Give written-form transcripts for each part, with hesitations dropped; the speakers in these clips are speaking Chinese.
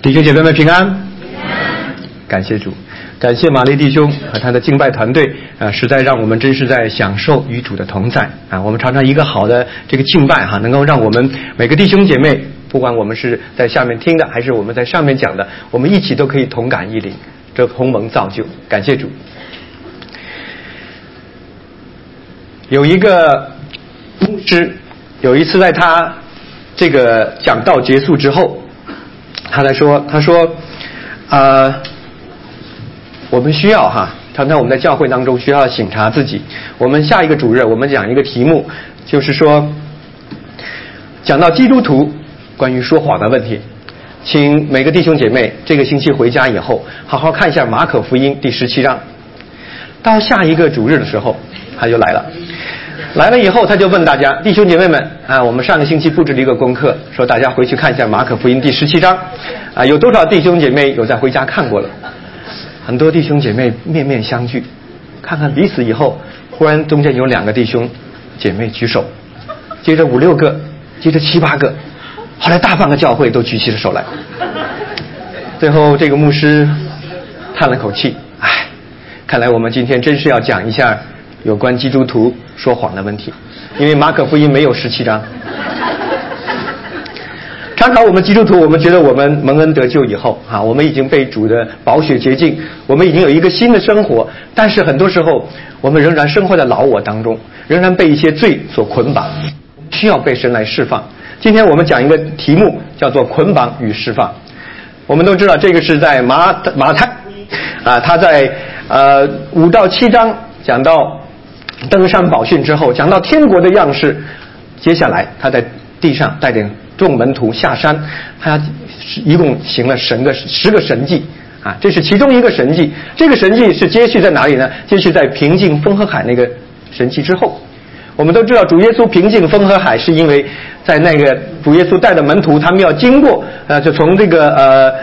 弟兄姐妹们平安，感谢主，感谢玛丽弟兄和他的敬拜团队实在让我们真是在享受与主的同在我们常常一个好的这个敬拜能够让我们每个弟兄姐妹，不管我们是在下面听的还是我们在上面讲的，我们一起都可以同感一灵，这同盟造就，感谢主。有一个牧师有一次在他这个讲道结束之后，他说我们需要常常我们在教会当中需要省察自己。我们下一个主日我们讲一个题目，就是说讲到基督徒关于说谎的问题，请每个弟兄姐妹这个星期回家以后好好看一下马可福音第17章。到下一个主日的时候他就来了以后，他就问大家，弟兄姐妹们我们上个星期布置了一个功课，说大家回去看一下马可福音第17章有多少弟兄姐妹有在回家看过了？很多弟兄姐妹面面相觑，看看彼此以后，忽然中间有2个弟兄姐妹举手，接着5、6个，接着7、8个，后来大半个教会都举起了手来。最后这个牧师叹了口气，看来我们今天真是要讲一下有关基督徒说谎的问题，因为马可福音没有17章。常常我们基督徒，我们觉得我们蒙恩得救以后我们已经被主的宝血洁净，我们已经有一个新的生活，但是很多时候我们仍然生活在老我当中，仍然被一些罪所捆绑，需要被神来释放。今天我们讲一个题目叫做捆绑与释放。我们都知道这个是在马太他在5到7章讲到登山宝训之后，讲到天国的样式，接下来他在地上带领众门徒下山，他一共行了10个神迹这是其中一个神迹。这个神迹是接续在哪里呢？接续在平静风和海那个神迹之后。我们都知道主耶稣平静风和海，是因为在那个主耶稣带的门徒，他们要经过就从这个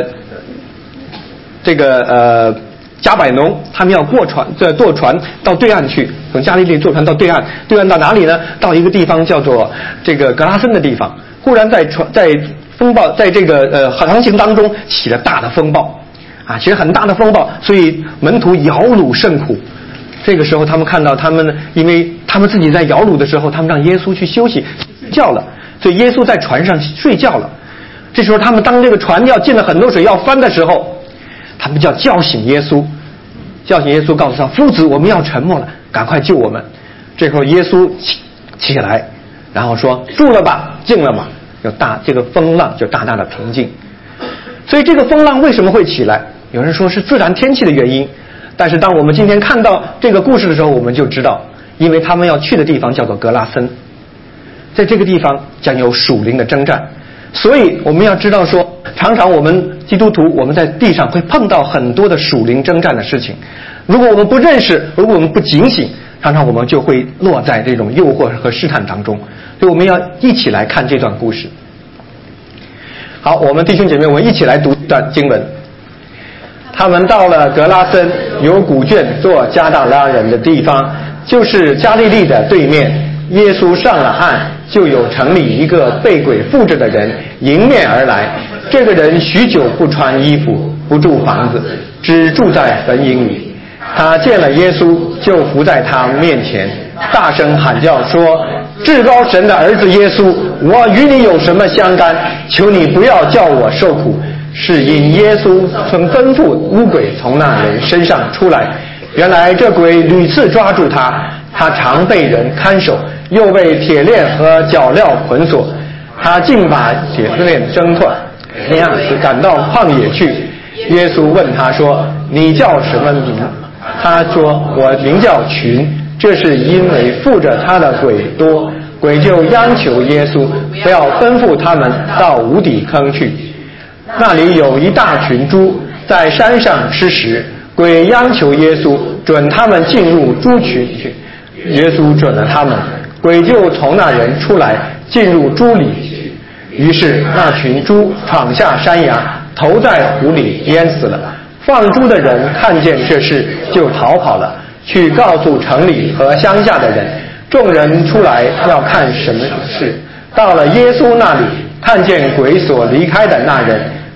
加百农，他们要坐船到对岸去，从加利利坐船到对岸到哪里呢？到一个地方叫做这个格拉森的地方。忽然在风暴，在这个航行当中起了大的风暴起了很大的风暴，所以门徒摇橹甚苦。这个时候他们看到因为他们自己在摇橹的时候，他们让耶稣去休息睡觉了，所以耶稣在船上睡觉了。这时候他们当这个船要进了很多水要翻的时候，他们就要叫醒耶稣，告诉他，夫子，我们要沉没了，赶快救我们。这时候耶稣起来，然后说，住了吧，静了吧，这个风浪就大大的平静。所以这个风浪为什么会起来？有人说是自然天气的原因，但是当我们今天看到这个故事的时候，我们就知道，因为他们要去的地方叫做格拉森，在这个地方将有属灵的征战。所以我们要知道说，常常我们基督徒，我们在地上会碰到很多的属灵征战的事情，如果我们不认识，如果我们不警醒，常常我们就会落在这种诱惑和试探当中。所以我们要一起来看这段故事。好，我们弟兄姐妹，我们一起来读一段经文。他们到了格拉森，有古卷做加大拉人的地方，就是加利利的对面。耶稣上了岸，就有城里一个被鬼附着的人迎面而来。这个人许久不穿衣服，不住房子，只住在坟茔里。他见了耶稣，就伏在他面前，大声喊叫说，至高神的儿子耶稣，我与你有什么相干？求你不要叫我受苦。是因耶稣曾吩咐污鬼从那人身上出来。原来这鬼屡次抓住他常被人看守，又被铁链和脚镣捆锁。他竟把铁丝链挣断，那样子赶到旷野去。耶稣问他说，你叫什么名？他说，我名叫群。这是因为附着他的鬼多。鬼就央求耶稣不要吩咐他们到无底坑去。那里有一大群猪在山上吃食，鬼央求耶稣准他们进入猪群去。耶稣准了他们，鬼就从那人出来进入猪里去。于是那群猪闯下山崖，投在湖里淹死了。放猪的人看见这事，就逃跑了，去告诉城里和乡下的人。众人出来要看什么事，到了耶稣那里，看见鬼所离开的那人，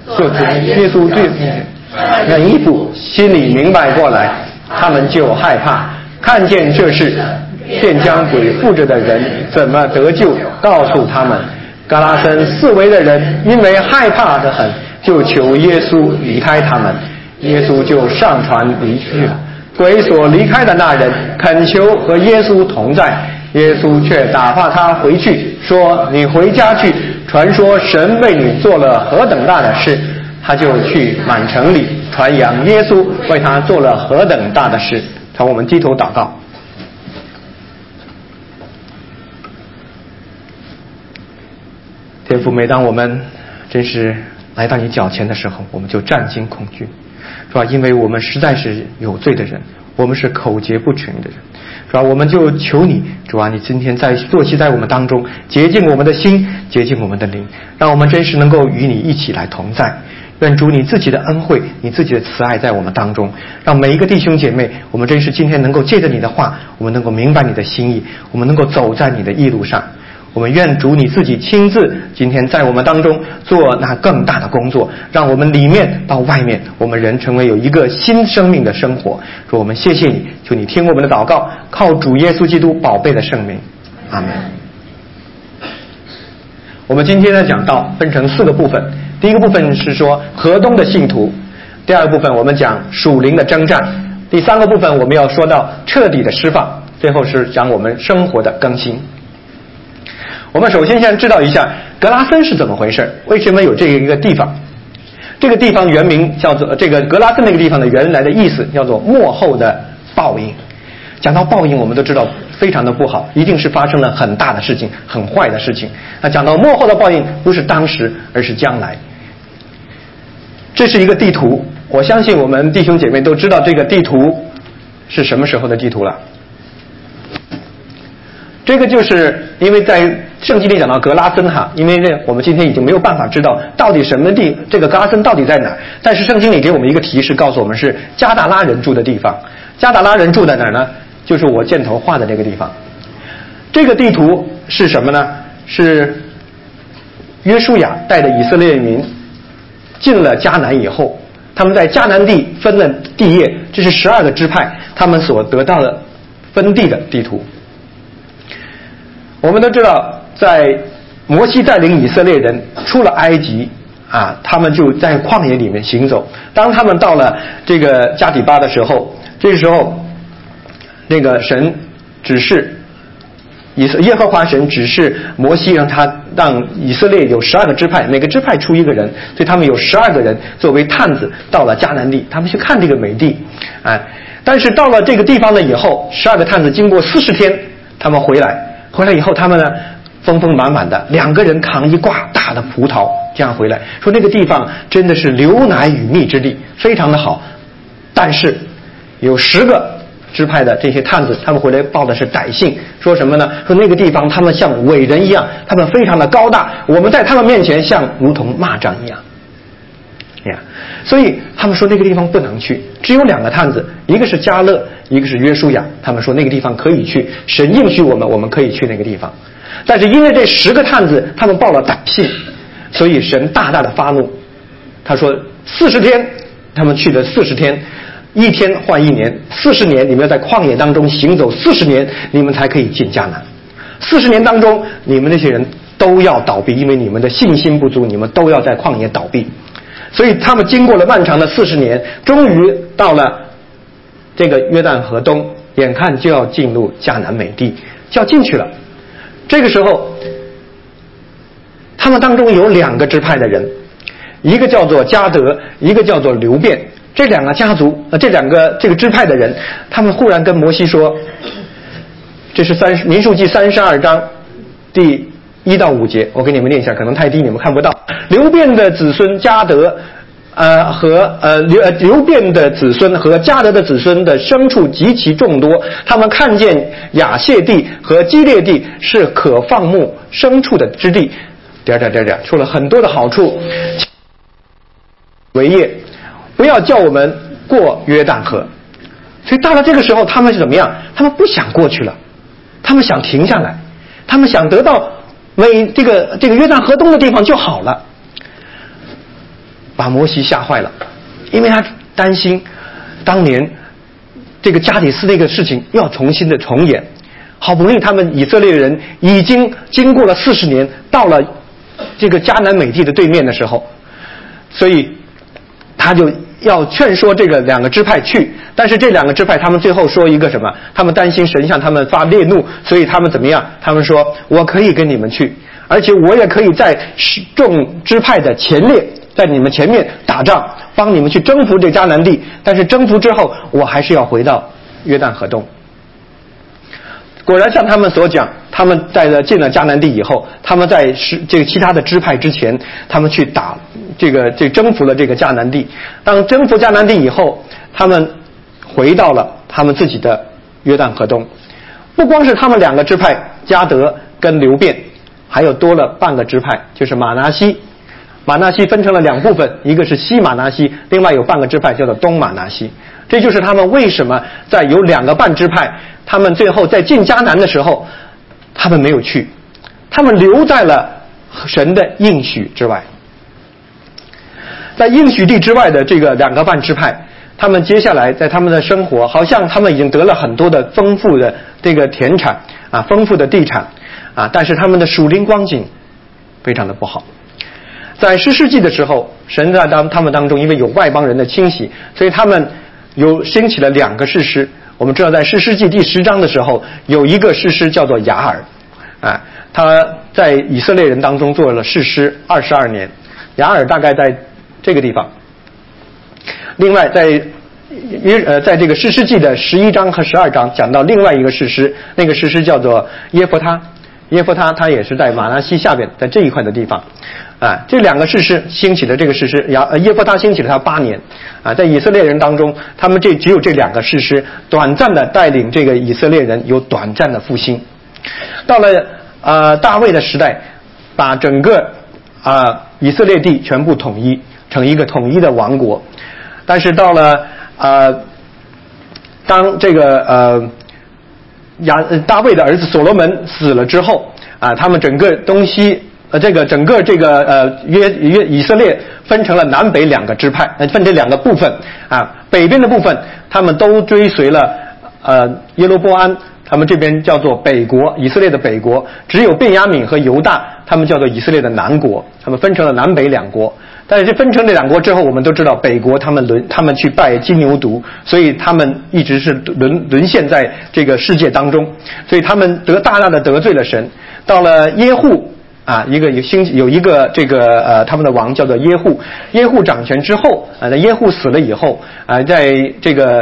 坐在耶稣对面，那衣服心里明白过来，他们就害怕，看见这事，便将鬼附着的人怎么得救告诉他们。格拉森四围的人因为害怕得很，就求耶稣离开他们，耶稣就上船离去了。鬼所离开的那人恳求和耶稣同在，耶稣却打发他回去，说：你回家去，传说神为你做了何等大的事。他就去满城里传扬耶稣为他做了何等大的事。好，我们低头祷告。天父，每当我们真是来到你脚前的时候，我们就战惊恐惧，是吧？因为我们实在是有罪的人，我们是口洁不全的人，是吧？我们就求你，主啊，你今天坐息在我们当中，洁净我们的心，洁净我们的灵，让我们真是能够与你一起来同在。愿主你自己的恩惠，你自己的慈爱在我们当中，让每一个弟兄姐妹，我们真是今天能够借着你的话，我们能够明白你的心意，我们能够走在你的义路上。我们愿主你自己亲自今天在我们当中做那更大的工作，让我们里面到外面，我们人成为有一个新生命的生活。说我们谢谢你，求你听我们的祷告，靠主耶稣基督宝贝的圣名，阿们。我们今天的讲道分成4个部分，第一个部分是说河东的信徒，第二个部分我们讲属灵的征战，第3个部分我们要说到彻底的释放，最后是讲我们生活的更新。我们首先先知道一下格拉森是怎么回事，为什么有这一个地方。这个地方原名叫做这个格拉森那个地方的原来的意思叫做末后的报应。讲到报应，我们都知道非常的不好，一定是发生了很大的事情，很坏的事情。那讲到末后的报应，不是当时，而是将来。这是一个地图，我相信我们弟兄姐妹都知道这个地图是什么时候的地图了。这个就是因为在圣经里讲到格拉森哈，因为我们今天已经没有办法知道到底什么这个格拉森到底在哪儿，但是圣经里给我们一个提示，告诉我们是加达拉人住的地方。加达拉人住在哪儿呢？就是我箭头画的这个地方。这个地图是什么呢？是约书亚带着以色列民进了迦南以后，他们在迦南地分了地业，这是12个支派他们所得到的分地的地图。我们都知道，在摩西带领以色列人出了埃及啊，他们就在旷野里面行走。当他们到了这个加底巴的时候，这时候那个神指示耶和华神指示摩西，让以色列有12个支派，每个支派出1个人，所以他们有12个人作为探子到了迦南地，他们去看这个美地。但是到了这个地方呢以后，12个探子经过40天，他们回来以后，他们呢丰丰满满的2个人扛一挂大的葡萄，这样回来说那个地方真的是流奶与蜜之地，非常的好。但是有10个支派的这些探子，他们回来报的是歹信，说什么呢？说那个地方他们像伟人一样，他们非常的高大，我们在他们面前像如同蚂蚱一样。所以他们说那个地方不能去。只有2个探子，一个是迦勒，一个是约书亚，他们说那个地方可以去，神应许我们可以去那个地方。但是因为这10个探子他们报了歹信，所以神大大的发怒。他说40天，他们去了40天，一天换1年，40年你们要在旷野当中行走40年，你们才可以进迦南。40年当中，你们那些人都要倒闭，因为你们的信心不足，你们都要在旷野倒闭。所以他们经过了漫长的40年，终于到了这个约旦河东，眼看就要进入迦南美地，就要进去了。这个时候他们当中有2个支派的人，一个叫做迦得，一个叫做流便。这2个家族这个支派的人，他们忽然跟摩西说，这是民数记32章第1到5节，我给你们念一下，可能太低你们看不到。流便的子孙迦得流便的子孙和迦得的子孙的牲畜极其众多，他们看见亚谢地和基列地是可放牧牲畜的之地，出了很多的好处，为业不要叫我们过约旦河。所以到了这个时候，他们是怎么样？他们不想过去了，他们想停下来，他们想得到这个约旦河东的地方就好了。 把摩西吓坏了，因为他担心当年这个加底斯那个事情要重新的重演。好不容易他们以色列人已经经过了40年，到了这个迦南美地的对面的时候，所以他就要劝说这个2个支派去，但是这2个支派他们最后说一个什么？他们担心神向他们发烈怒，所以他们怎么样？他们说我可以跟你们去，而且我也可以在众支派的前列，在你们前面打仗，帮你们去征服这迦南地，但是征服之后我还是要回到约旦河东。果然像他们所讲，他们在进了迦南地以后，他们在这个其他的支派之前，他们去打这征服了这个迦南地。当征服迦南地以后，他们回到了他们自己的约旦河东。不光是他们2个支派迦得跟流便，还有多了半个支派，就是马拿西。马拿西分成了2部分，一个是西马拿西，另外有半个支派叫做东马拿西。这就是他们为什么在有2个半支派，他们最后在进迦南的时候，他们没有去，他们留在了神的应许之外。在应许地之外的这个2个半支派，他们接下来在他们的生活，好像他们已经得了很多的丰富的这个田产啊，丰富的地产啊，但是他们的属灵光景非常的不好。在士师记的时候，神在他们当中因为有外邦人的侵袭，所以他们兴起了2个士师。我们知道在士师记第10章的时候，有一个士师叫做雅尔啊，他在以色列人当中做了士师22年。雅尔大概在这个地方。另外在这个士师记的11章和12章讲到另外一个士师，那个士师叫做耶弗他。耶弗他他也是在马拿西下边，在这一块的地方啊。这2个士师兴起的这个士师耶弗他兴起了他8年啊，在以色列人当中，他们只有这2个士师短暂的带领这个以色列人有短暂的复兴。到了大卫的时代，把整个以色列地全部统一成一个统一的王国。但是到了当这个大卫的儿子所罗门死了之后啊，他们整个东西整个以色列分成了南北2个支派，分成2个部分啊。北边的部分他们都追随了耶罗波安，他们这边叫做北国，以色列的北国。只有便雅悯和犹大他们叫做以色列的南国，他们分成了南北2国。但是这分成这2国之后，我们都知道北国他们去拜金牛犊，所以他们一直是沦陷在这个世界当中，所以他们大大的得罪了神。到了耶户啊，有一个这个他们的王叫做耶户。耶户掌权之后啊，耶户死了以后啊，在这个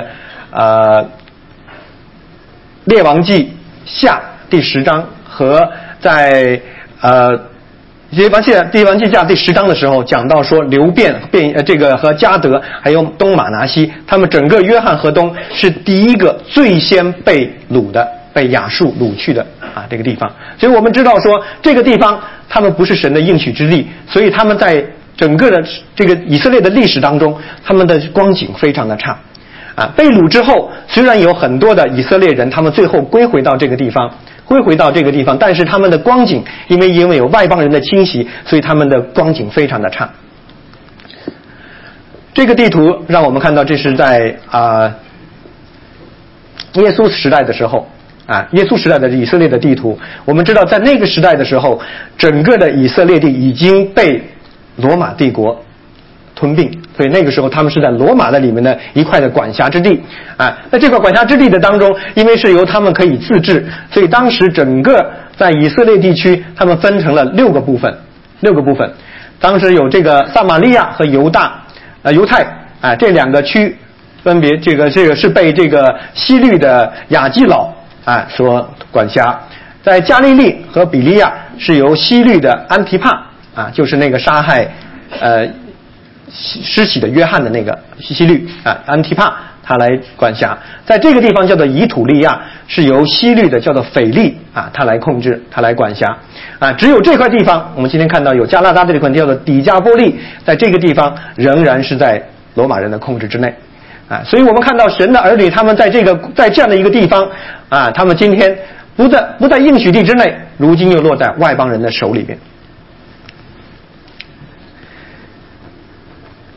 列王记下第10章和在列王记下第10章的时候讲到说，流便这个和迦得还有东马拿西，他们整个约翰河东是第一个最先被掳的，被亚述掳去的啊这个地方。所以我们知道说这个地方他们不是神的应许之地，所以他们在整个的这个以色列的历史当中，他们的光景非常的差啊。被掳之后，虽然有很多的以色列人他们最后归回到这个地方，但是他们的光景因为有外邦人的侵袭，所以他们的光景非常的差。这个地图让我们看到，这是在耶稣时代的时候啊，耶稣时代的以色列的地图。我们知道在那个时代的时候，整个的以色列地已经被罗马帝国吞并，所以那个时候他们是在罗马的里面的一块的管辖之地啊。在这块管辖之地的当中，因为是由他们可以自治，所以当时整个在以色列地区他们分成了6个部分。当时有这个撒玛利亚和犹太啊这2个区，分别这个是被这个西律的亚基老啊所管辖。在加利利和比利亚是由西律的安提帕啊，就是那个杀害施洗的约翰的那个西律啊，安提帕他来管辖。在这个地方叫做以土利亚，是由西律的叫做腓利啊他来控制，他来管辖啊。只有这块地方，我们今天看到有加拉达这块叫做底加波利，在这个地方仍然是在罗马人的控制之内啊。所以我们看到神的儿女他们在这样的一个地方啊，他们今天不在应许地之内，如今又落在外邦人的手里边。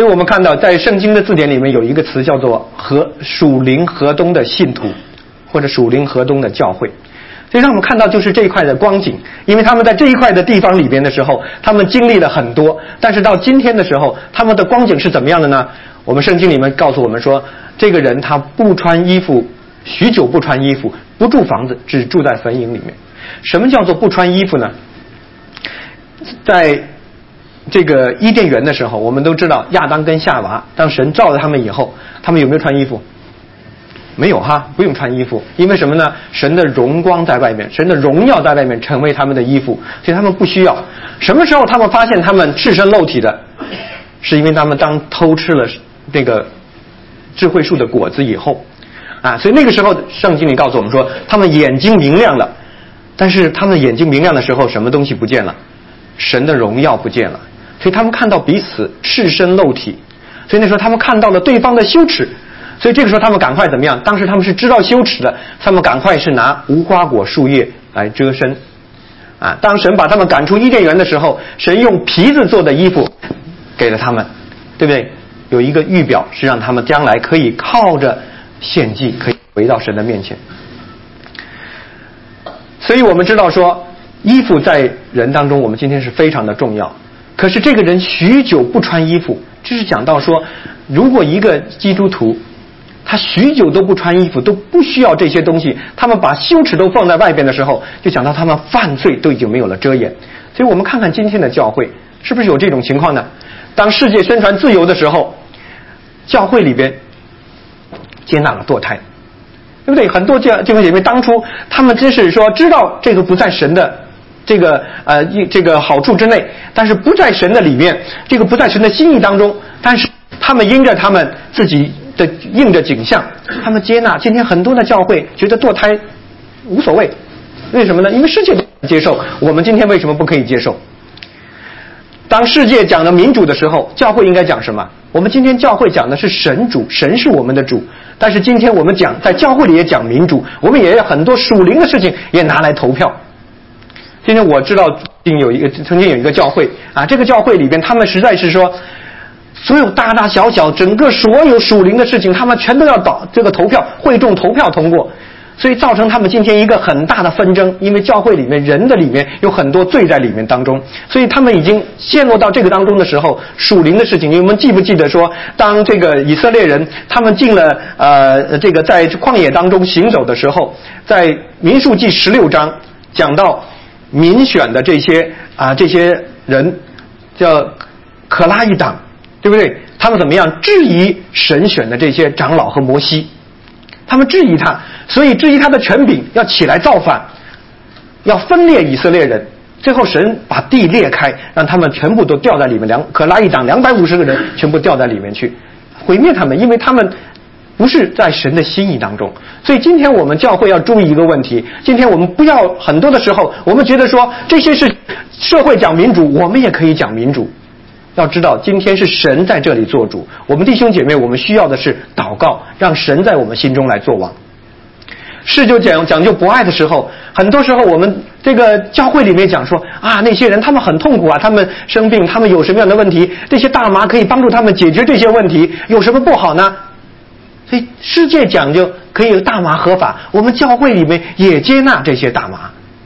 所以我们看到在圣经的字典里面有一个词叫做属灵河东的信徒，或者属灵河东的教会。所以让我们看到就是这一块的光景，因为他们在这一块的地方里边的时候，他们经历了很多，但是到今天的时候，他们的光景是怎么样的呢？我们圣经里面告诉我们说，这个人他不穿衣服，许久不穿衣服，不住房子，只住在坟茔里面。什么叫做不穿衣服呢？在这个伊甸园的时候，我们都知道亚当跟夏娃，当神造了他们以后，他们有没有穿衣服？没有哈，不用穿衣服，因为什么呢？神的荣光在外面，神的荣耀在外面成为他们的衣服，所以他们不需要。什么时候他们发现他们赤身露体的？是因为他们当偷吃了这个智慧树的果子以后啊，所以那个时候圣经里告诉我们说，他们眼睛明亮了。但是他们眼睛明亮的时候，什么东西不见了？神的荣耀不见了，所以他们看到彼此赤身露体，所以那时候他们看到了对方的羞耻，所以这个时候他们赶快怎么样？当时他们是知道羞耻的，他们赶快是拿无花果树叶来遮身啊。当神把他们赶出伊甸园的时候，神用皮子做的衣服给了他们，对不对？有一个预表是让他们将来可以靠着献祭可以回到神的面前。所以我们知道说，衣服在人当中我们今天是非常的重要。可是这个人许久不穿衣服，这是讲到说，如果一个基督徒他许久都不穿衣服，都不需要这些东西，他们把羞耻都放在外边的时候，就讲到他们犯罪都已经没有了遮掩。所以我们看看今天的教会是不是有这种情况呢？当世界宣传自由的时候，教会里边接纳了堕胎，对不对？很多弟兄姐妹当初他们真是说知道这个不在神的这个好处之内，但是不在神的里面，这个不在神的心意当中，但是他们因着他们自己的应着景象，他们接纳。今天很多的教会觉得堕胎无所谓，为什么呢？因为世界不接受，我们今天为什么不可以接受？当世界讲的民主的时候，教会应该讲什么？我们今天教会讲的是神主，神是我们的主。但是今天我们讲在教会里也讲民主，我们也有很多属灵的事情也拿来投票。今天我知道曾经有一个教会啊，这个教会里边他们实在是说，所有大大小小整个所有属灵的事情，他们全都要这个投票，会众投票通过。所以造成他们今天一个很大的纷争，因为教会里面人的里面有很多罪在里面当中，所以他们已经陷入到这个当中的时候，属灵的事情，你们记不记得说，当这个以色列人他们进了这个在旷野当中行走的时候，在民数记16章讲到民选的这些人叫可拉一党，对不对？他们怎么样质疑神选的这些长老和摩西？他们质疑他，所以质疑他的权柄，要起来造反，要分裂以色列人。最后神把地裂开，让他们全部都掉在里面，可拉一党250个人全部掉在里面去，毁灭他们，因为他们不是在神的心意当中。所以今天我们教会要注意一个问题，今天我们不要很多的时候我们觉得说这些是社会讲民主，我们也可以讲民主。要知道今天是神在这里做主，我们弟兄姐妹我们需要的是祷告，让神在我们心中来做王。是就讲究博爱的时候，很多时候我们这个教会里面讲说啊，那些人他们很痛苦啊，他们生病，他们有什么样的问题，这些大麻可以帮助他们解决这些问题，有什么不好呢？所以世界讲究可以大麻合法，我们教会里面也接纳这些大麻。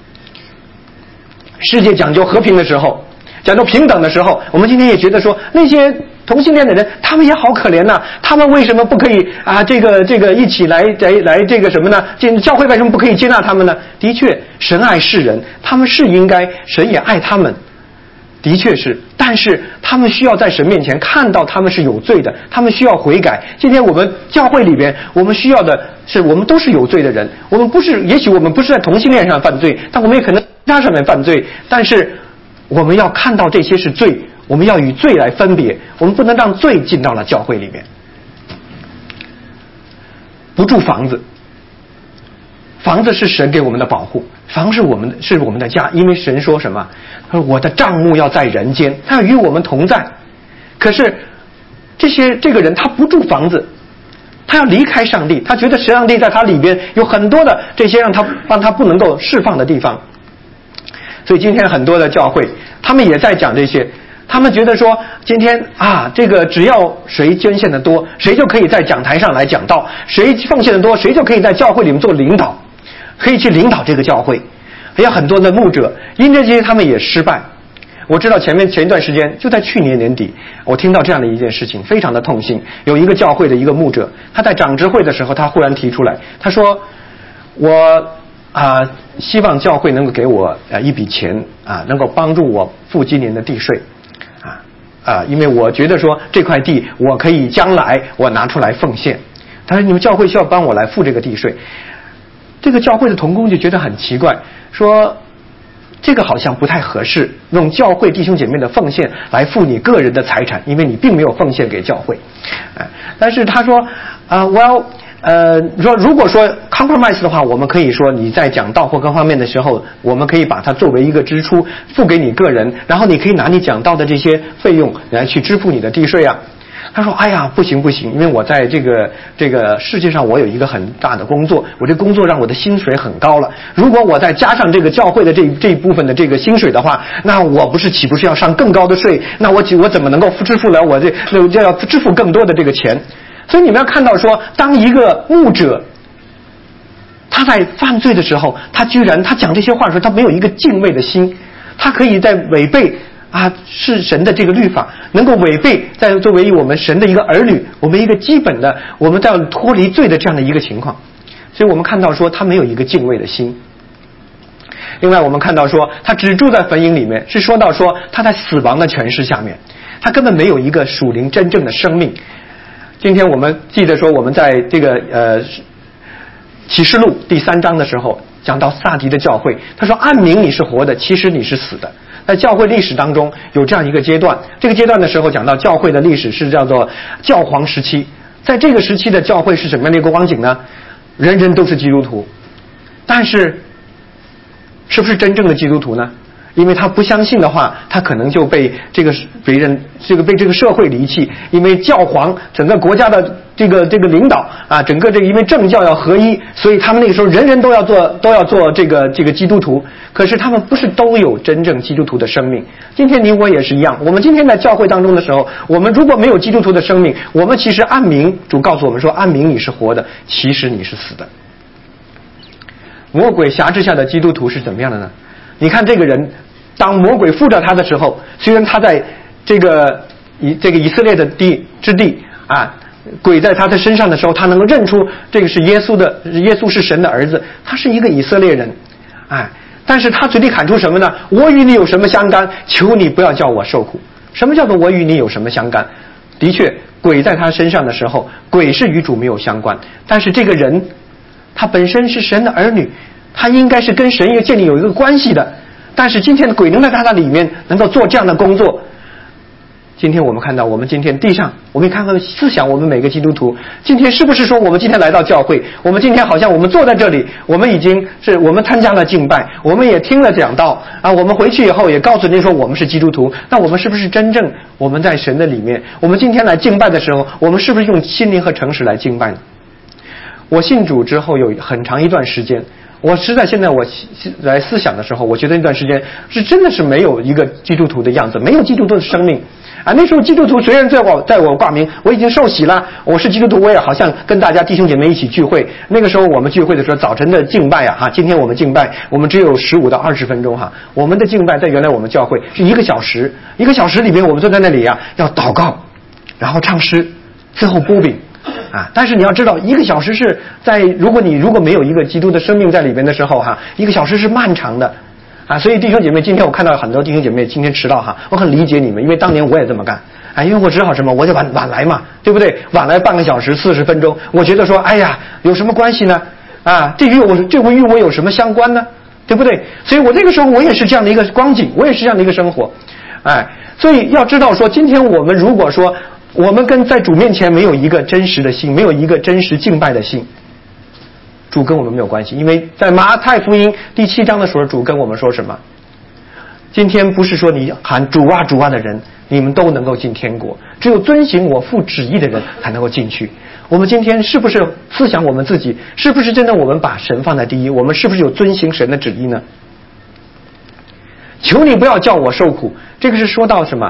世界讲究和平的时候，讲究平等的时候，我们今天也觉得说那些同性恋的人他们也好可怜呐，他们为什么不可以啊这个一起来这个什么呢？教会为什么不可以接纳他们呢？的确神爱世人，他们是应该，神也爱他们，的确是，但是他们需要在神面前看到他们是有罪的，他们需要悔改。今天我们教会里边我们需要的是，我们都是有罪的人，我们不是，也许我们不是在同性恋上犯罪，但我们也可能在其他上面犯罪，但是我们要看到这些是罪，我们要与罪来分别，我们不能让罪进到了教会里面。不住房子，房子是神给我们的保护，房是我们的家，因为神说什么？他说我的帐幕要在人间，他要与我们同在。可是这个人他不住房子，他要离开上帝，他觉得上帝在他里边有很多的这些让他不能够释放的地方。所以今天很多的教会他们也在讲这些， 他们觉得说今天啊，这个只要谁捐献的多，谁就可以在讲台上来讲道，谁奉献的多，谁就可以在教会里面做领导，可以去领导这个教会。也有很多的牧者因这些他们也失败。我知道前一段时间，就在去年年底，我听到这样的一件事情，非常的痛心。有一个教会的一个牧者，他在长执会的时候，他忽然提出来，他说：“我希望教会能够给我一笔钱能够帮助我付今年的地税因为我觉得说这块地我可以将来我拿出来奉献。他说你们教会需要帮我来付这个地税。”这个教会的同工就觉得很奇怪，说这个好像不太合适，用教会弟兄姐妹的奉献来付你个人的财产，因为你并没有奉献给教会。但是他说说如果说 compromise 的话，我们可以说你在讲道或各方面的时候，我们可以把它作为一个支出付给你个人，然后你可以拿你讲道的这些费用来去支付你的地税啊。他说哎呀不行，因为我在这个世界上我有一个很大的工作，我这工作让我的薪水很高了，如果我再加上这个教会的这一部分的这个薪水的话，那我岂不是要上更高的税，那我怎么能够支付了我就要支付更多的这个钱。所以你们要看到说，当一个牧者他在犯罪的时候，他讲这些话的时候，他没有一个敬畏的心，他可以在违背是神的这个律法，能够违背在作为我们神的一个儿女，我们一个基本的我们在脱离罪的这样的一个情况。所以我们看到说他没有一个敬畏的心。另外我们看到说他只住在坟茔里面，是说到说他在死亡的权势下面，他根本没有一个属灵真正的生命。今天我们记得说我们在这个启示录第3章的时候讲到撒狄的教会，他说暗明你是活的，其实你是死的。在教会历史当中有这样一个阶段，这个阶段的时候讲到教会的历史是叫做教皇时期。在这个时期的教会是什么样的一个光景呢？人人都是基督徒，但是是不是真正的基督徒呢？因为他不相信的话，他可能就被这个社会离弃。因为教皇整个国家的这个领导整个因为政教要合一，所以他们那个时候人人都要做这个基督徒。可是他们不是都有真正基督徒的生命。今天你我也是一样，我们今天在教会当中的时候，我们如果没有基督徒的生命，我们其实暗明，主告诉我们说暗明你是活的，其实你是死的。魔鬼辖制下的基督徒是怎么样的呢？你看这个人，当魔鬼附着他的时候，虽然他在这个以色列的之地鬼在他的身上的时候，他能够认出这个是耶稣是神的儿子，他是一个以色列人但是他嘴里喊出什么呢？我与你有什么相干？求你不要叫我受苦。什么叫做我与你有什么相干？的确鬼在他身上的时候，鬼是与主没有相关，但是这个人他本身是神的儿女，他应该是跟神建立有一个关系的。但是今天的鬼能在他的里面能够做这样的工作。今天我们看到我们今天地上，我们看看思想，我们每个基督徒今天是不是说我们今天来到教会，我们今天好像我们坐在这里，我们参加了敬拜，我们也听了讲道我们回去以后也告诉您说我们是基督徒，那我们是不是真正我们在神的里面，我们今天来敬拜的时候，我们是不是用心灵和诚实来敬拜呢？我信主之后有很长一段时间，我实在现在我来思想的时候，我觉得那段时间是真的是没有一个基督徒的样子，没有基督徒的生命那时候基督徒虽然在我挂名，我已经受洗了，我是基督徒，我也好像跟大家弟兄姐妹一起聚会。那个时候我们聚会的时候，早晨的敬拜今天我们敬拜，我们只有15到20分钟我们的敬拜在原来我们教会是1个小时，1个小时里面我们坐在那里要祷告，然后唱诗，最后播饼但是你要知道1个小时是如果没有一个基督的生命在里边的时候1个小时是漫长的所以弟兄姐妹，今天我看到很多弟兄姐妹今天迟到我很理解你们，因为当年我也这么干因为我只好什么，我就晚来嘛，对不对？晚来半个小时40分钟，我觉得说哎呀有什么关系呢这与我有什么相关呢，对不对？所以我那个时候我也是这样的一个光景，我也是这样的一个生活所以要知道说，今天我们如果说我们在主面前没有一个真实的心，没有一个真实敬拜的心，主跟我们没有关系。因为在马太福音第7章的时候，主跟我们说什么？今天不是说你喊主啊主啊的人你们都能够进天国，只有遵行我父旨意的人才能够进去。我们今天是不是思想我们自己，是不是真的我们把神放在第一，我们是不是有遵行神的旨意呢？求你不要叫我受苦，这个是说到什么？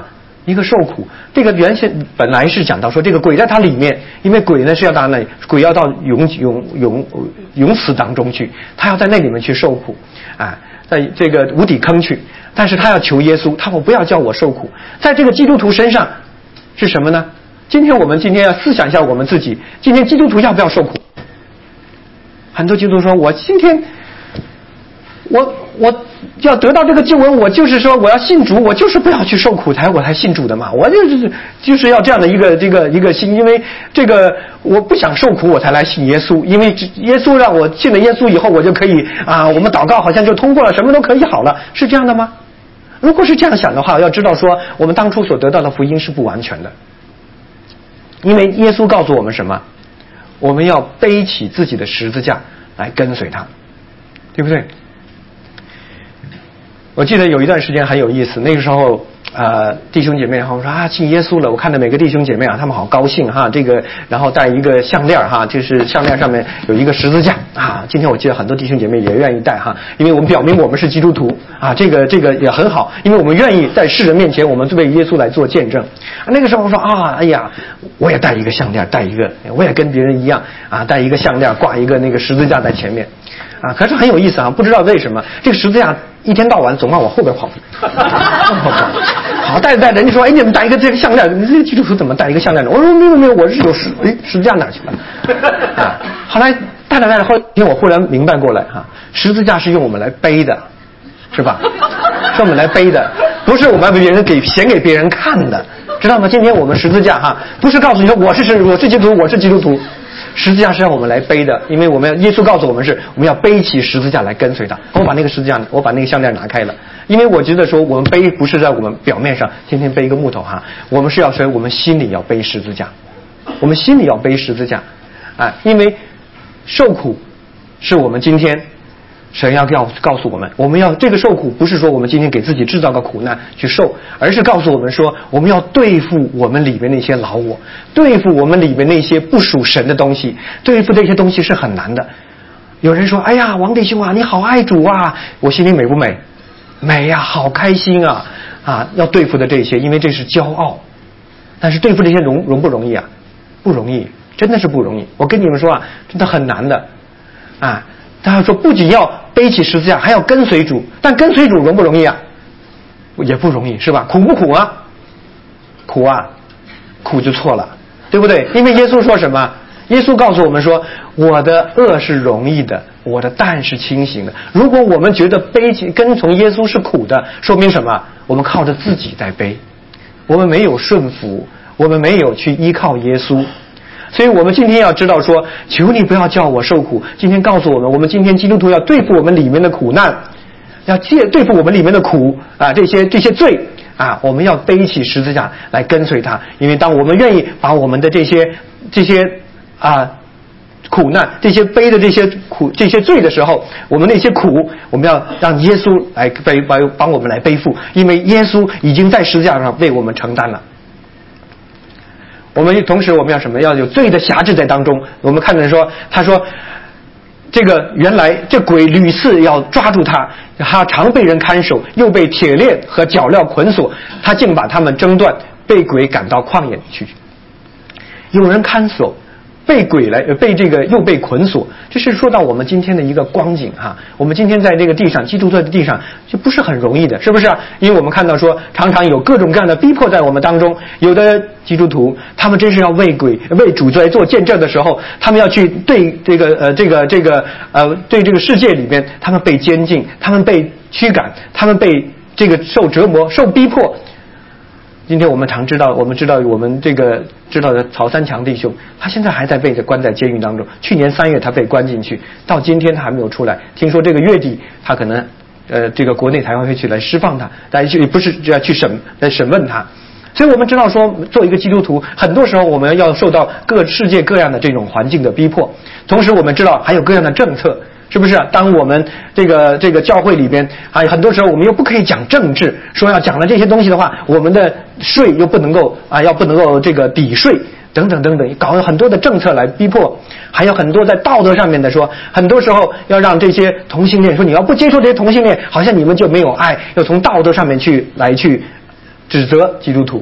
一个受苦。这个原先本来是讲到说这个鬼在它里面，因为鬼呢是要到那里，鬼要到永死当中去，他要在那里面去受苦啊，在这个无底坑去。但是他要求耶稣，他说不要叫我受苦。在这个基督徒身上是什么呢？今天要思想一下我们自己，今天基督徒要不要受苦？很多基督徒说，我今天我要得到这个救恩，我就是说我要信主，我就是不要去受苦我才信主的嘛，我就是要这样的一个心，因为这个我不想受苦，我才来信耶稣，因为耶稣让我信了耶稣以后，我就可以啊，我们祷告好像就通过了，什么都可以好了，是这样的吗？如果是这样想的话，要知道说我们当初所得到的福音是不完全的，因为耶稣告诉我们什么？我们要背起自己的十字架来跟随他，对不对？我记得有一段时间很有意思，那个时候弟兄姐妹哈，我说啊信耶稣了，我看到每个弟兄姐妹啊，他们好高兴哈，这个然后戴一个项链哈，就是项链上面有一个十字架啊。今天我记得很多弟兄姐妹也愿意戴哈，因为我们表明我们是基督徒啊，这个也很好，因为我们愿意在世人面前，我们为耶稣来做见证。那个时候我说啊，哎呀，我也戴一个项链，戴一个，我也跟别人一样啊，戴一个项链，挂一个那个十字架在前面啊。可是很有意思啊，不知道为什么这个十字架一天到晚总往我后边跑。好，戴着人家说，哎，你们戴一个这个项链，你这个基督徒怎么戴一个项链呢？我说没有，我是有十字架哪去了？啊，后来戴着，后天我忽然明白过来哈，十字架是用我们来背的，是吧？是我们来背的，不是我们别人显给别人看的，知道吗？今天我们十字架哈，不是告诉你说我是基督徒，我是基督徒。十字架是让我们来背的，因为耶稣告诉我们是我们要背起十字架来跟随他。我把那个十字架，我把那个项链拿开了，因为我觉得说我们背不是在我们表面上天天背一个木头哈，我们是要说我们心里要背十字架，我们心里要背十字架啊，因为受苦是我们今天神要告诉我们，我们要这个受苦不是说我们今天给自己制造个苦难去受，而是告诉我们说我们要对付我们里面那些老我，对付我们里面那些不属神的东西，对付这些东西是很难的。有人说，哎呀，王弟兄啊，你好爱主啊，我心里美不美？美呀，好开心啊！啊，要对付的这些，因为这是骄傲。但是对付这些容不容易啊？不容易，真的是不容易。我跟你们说啊，真的很难的啊。他说不仅要背起十字架，还要跟随主，但跟随主容不容易啊？也不容易，是吧？苦不苦啊？苦啊，苦就错了，对不对？因为耶稣说什么？耶稣告诉我们说，我的恶是容易的，我的担是轻省的。如果我们觉得跟从耶稣是苦的，说明什么？我们靠着自己在背，我们没有顺服，我们没有去依靠耶稣。所以我们今天要知道说，求你不要叫我受苦。今天告诉我们，我们今天基督徒要对付我们里面的苦难，要对付我们里面的苦啊，这些罪啊，我们要背起十字架来跟随他。因为当我们愿意把我们的这些啊苦难，这些背的这些苦这些罪的时候，我们那些苦，我们要让耶稣来帮我们来背负，因为耶稣已经在十字架上为我们承担了。同时我们要什么？要有罪的辖制在当中。我们看见说，他说这个原来这鬼屡次要抓住他常被人看守，又被铁链和脚镣捆锁，他竟把他们挣断，被鬼赶到旷野去。有人看守，被鬼又被捆锁，这是说到我们今天的一个光景哈。我们今天在这个地上，基督徒的地上就不是很容易的，是不是啊？因为我们看到说，常常有各种各样的逼迫在我们当中。有的基督徒，他们真是要为主在做见证的时候，他们要去对对这个世界里面，他们被监禁，他们被驱赶，他们被这个受折磨、受逼迫。今天我们知道的曹三强弟兄，他现在还在被关在监狱当中。去年3月他被关进去，到今天他还没有出来。听说这个月底他可能这个国内台湾会去来释放他，但是不是要去审问他。所以我们知道说，做一个基督徒，很多时候我们要受到世界各样的这种环境的逼迫，同时我们知道还有各样的政策。是不是啊？当我们这个教会里边啊，很多时候我们又不可以讲政治，说要讲了这些东西的话，我们的税又不能够这个抵税等等等等，搞了很多的政策来逼迫，还有很多在道德上面的说，很多时候要让这些同性恋说，你要不接受这些同性恋，好像你们就没有爱，要从道德上面去指责基督徒。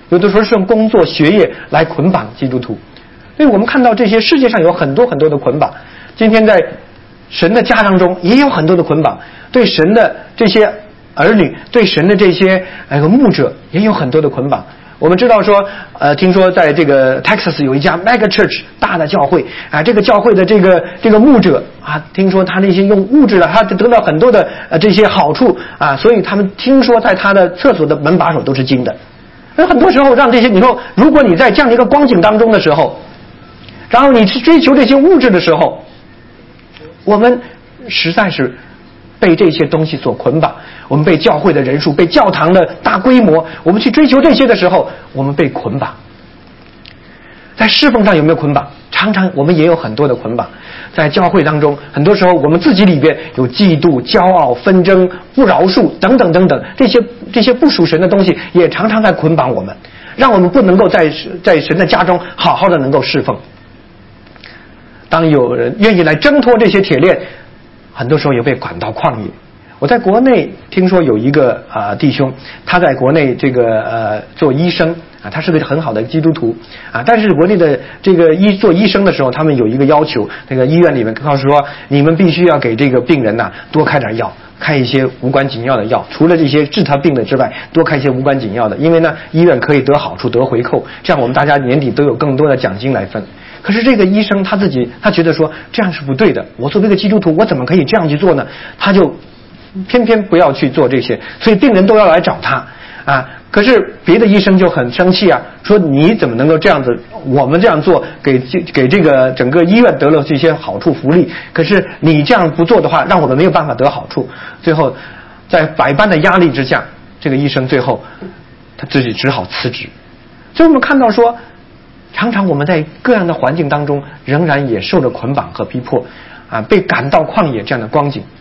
有的时候是用工作、学业来捆绑基督徒。所以我们看到这些世界上有很多很多的捆绑，今天在神的家当中也有很多的捆绑，对神的这些儿女，对神的这些牧者也有很多的捆绑。我们知道说，听说在这个 Texas 有一家 mega church 大的教会啊，这个教会的这个牧者啊，听说他那些用物质的，他得到很多的这些好处啊，所以他们听说在他的厕所的门把手都是金的。那很多时候让这些，你说如果你在这样的一个光景当中的时候，然后你去追求这些物质的时候，我们实在是被这些东西所捆绑，我们被教会的人数，被教堂的大规模，我们去追求这些的时候，我们被捆绑。在侍奉上有没有捆绑？常常我们也有很多的捆绑。在教会当中，很多时候我们自己里边有嫉妒、骄傲、纷争、不饶恕等等等等，这些不属神的东西，也常常在捆绑我们，让我们不能够在神的家中好好的能够侍奉。当有人愿意来挣脱这些铁链，很多时候也被赶到旷野。我在国内听说有一个弟兄，他在国内这个做医生啊，他是个很好的基督徒啊，但是国内的这个做医生的时候，他们有一个要求，那个医院里面告诉说，你们必须要给这个病人多开点药，开一些无关紧要的药，除了这些治他病的之外，多开一些无关紧要的，因为呢医院可以得好处得回扣，这样我们大家年底都有更多的奖金来分。可是这个医生他觉得说这样是不对的，我作为一个基督徒，我怎么可以这样去做呢？他就偏偏不要去做这些，所以病人都要来找他啊。可是别的医生就很生气啊，说你怎么能够这样子？我们这样做给这个整个医院得了这些好处福利，可是你这样不做的话，让我们没有办法得好处。最后在百般的压力之下，这个医生最后他自己只好辞职。所以我们看到说，常常我们在各样的环境当中，仍然也受着捆绑和逼迫啊，被赶到旷野这样的光景。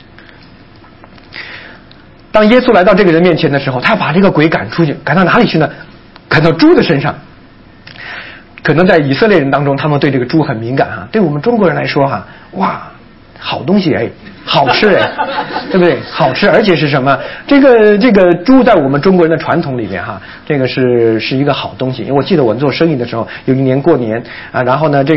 当耶稣来到这个人面前的时候，他把这个鬼赶出去，赶到哪里去呢？赶到猪的身上。可能在以色列人当中，他们对这个猪很敏感啊，对我们中国人来说哇，好东西好吃对不对？好吃，而且是什么？这个猪在我们中国人的传统里面这个是一个好东西。因为我记得我做生意的时候，有一年过年啊，然后呢因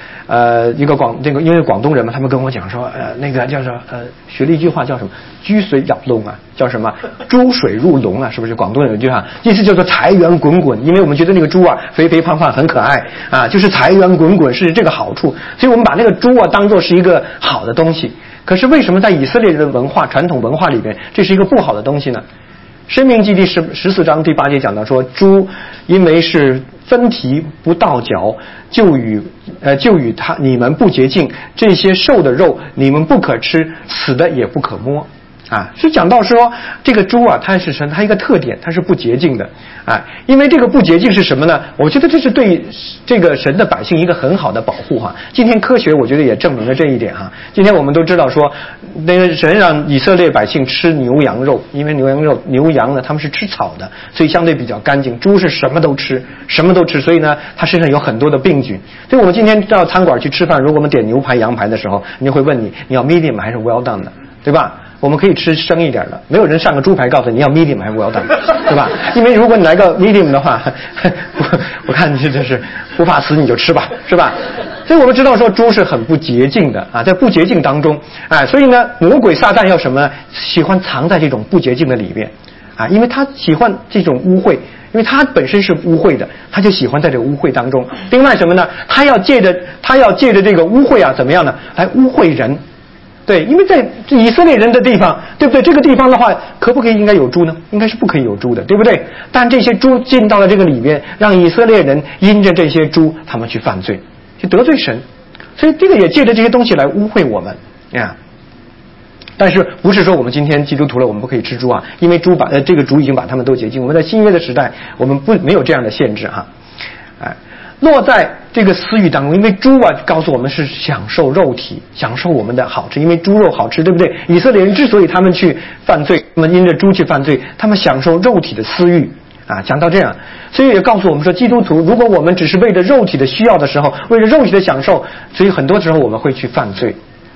为广东人嘛，他们跟我讲说那个叫做学了一句话叫什么？猪水入笼啊，叫什么？猪水入笼啊，是不是？广东人有一句话，意思叫做财源滚滚。因为我们觉得那个猪肥肥胖胖很可爱啊，就是财源滚滚是这个好处，所以我们把那个猪当作是一个好的东西。可是为什么在以色列人的文化传统文化里边，这是一个不好的东西呢？申命记第14章第8节讲到说，猪因为是分蹄不到脚，就与你们不洁净，这些瘦的肉你们不可吃，死的也不可摸啊。是讲到说这个猪它是它一个特点，它是不洁净的啊。因为这个不洁净是什么呢？我觉得这是对这个神的百姓一个很好的保护今天科学我觉得也证明了这一点今天我们都知道说，那个神让以色列百姓吃牛羊肉，因为牛羊呢他们是吃草的，所以相对比较干净。猪是什么都吃，所以呢它身上有很多的病菌。所以我们今天到餐馆去吃饭，如果我们点牛排羊排的时候，人家会问你要 medium 还是 well done 的，对吧？我们可以吃生一点的，没有人上个猪排告诉你要 medium 还是 well done， 对吧？因为如果你来个 medium 的话，我看你这是不怕死你就吃吧，是吧？所以我们知道说猪是很不洁净的在不洁净当中所以呢魔鬼撒旦要什么呢？喜欢藏在这种不洁净的里面因为他喜欢这种污秽，因为他本身是污秽的，他就喜欢在这个污秽当中。另外什么呢？他要借着这个污秽怎么样呢？来污秽人。对，因为在以色列人的地方，对不对？这个地方的话，可不可以应该有猪呢？应该是不可以有猪的，对不对？但这些猪进到了这个里面，让以色列人因着这些猪，他们去犯罪，去得罪神，所以这个也借着这些东西来污秽我们但是不是说我们今天基督徒了，我们不可以吃猪因为这个猪已经把他们都洁净。我们在新约的时代，我们没有这样的限制落在这个私欲当中，因为猪告诉我们是享受肉体，享受我们的好吃，因为猪肉好吃，对不对？以色列人之所以他们去犯罪，他们因着猪去犯罪，他们享受肉体的私欲讲到这样，所以也告诉我们说，基督徒如果我们只是为了肉体的需要的时候，为了肉体的享受，所以很多时候我们会去犯罪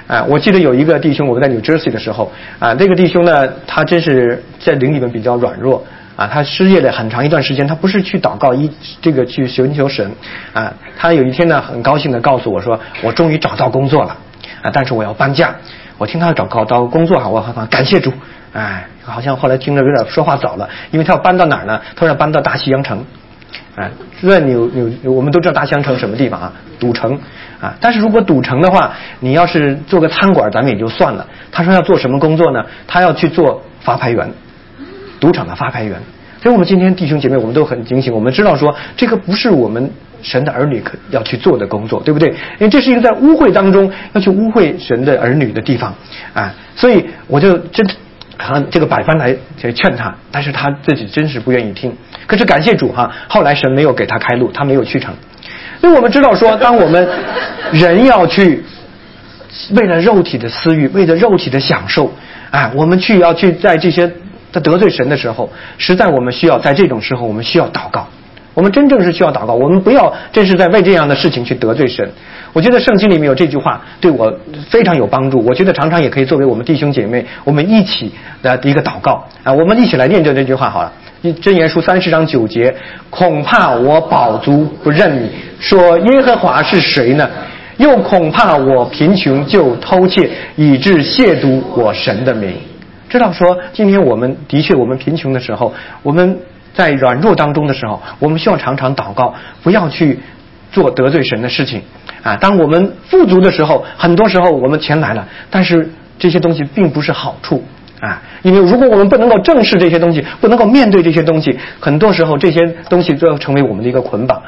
我记得有一个弟兄，我们在 New Jersey 的时候这个弟兄呢，他真是在灵里面比较软弱他失业了很长一段时间，他不是去祷告去寻求神他有一天呢，很高兴的告诉我说，我终于找到工作了但是我要搬家。我听他找到工作我好感谢主好像后来听着有点说话早了，因为他要搬到哪儿呢？他要搬到大西洋城在我们都知道大西洋城什么地方赌城但是如果赌城的话，你要是做个餐馆咱们也就算了，他说要做什么工作呢？他要去做发牌员，赌场的发牌员。所以我们今天弟兄姐妹我们都很警醒，我们知道说这个不是我们神的儿女要去做的工作，对不对？因为这是一个在污秽当中要去污秽神的儿女的地方所以我就真这个百般来劝他，但是他自己真是不愿意听。可是感谢主后来神没有给他开路，他没有去成。所以我们知道说，当我们人要去为了肉体的私欲，为了肉体的享受我们要去在这些得罪神的时候，实在我们需要在这种时候我们需要祷告，我们真正是需要祷告，我们不要真是在为这样的事情去得罪神。我觉得圣经里面有这句话对我非常有帮助，我觉得常常也可以作为我们弟兄姐妹我们一起的一个祷告我们一起来念这句话好了。箴言书30章9节，恐怕我饱足不认你，说耶和华是谁呢？又恐怕我贫穷就偷窃，以致亵渎我神的名。知道说今天我们的确我们贫穷的时候，我们在软弱当中的时候，我们需要常常祷告，不要去做得罪神的事情当我们富足的时候，很多时候我们钱来了，但是这些东西并不是好处因为如果我们不能够正视这些东西，不能够面对这些东西，很多时候这些东西都要成为我们的一个捆绑。